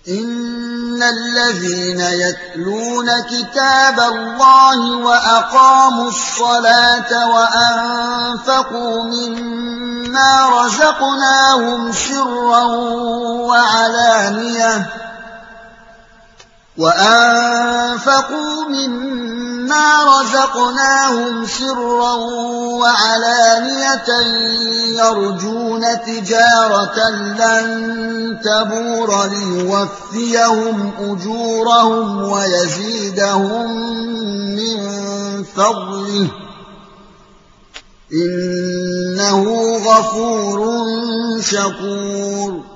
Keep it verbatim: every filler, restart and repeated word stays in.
إن الذين يتلون كتاب الله وأقاموا الصلاة وأنفقوا مما رزقناهم سرا وعلانية وأنفقوا مما رزقناهم سرا وعلانية يرجون تجارة لن تبور ليوفيهم أجورهم ويزيدهم من فضله إنه غفور شكور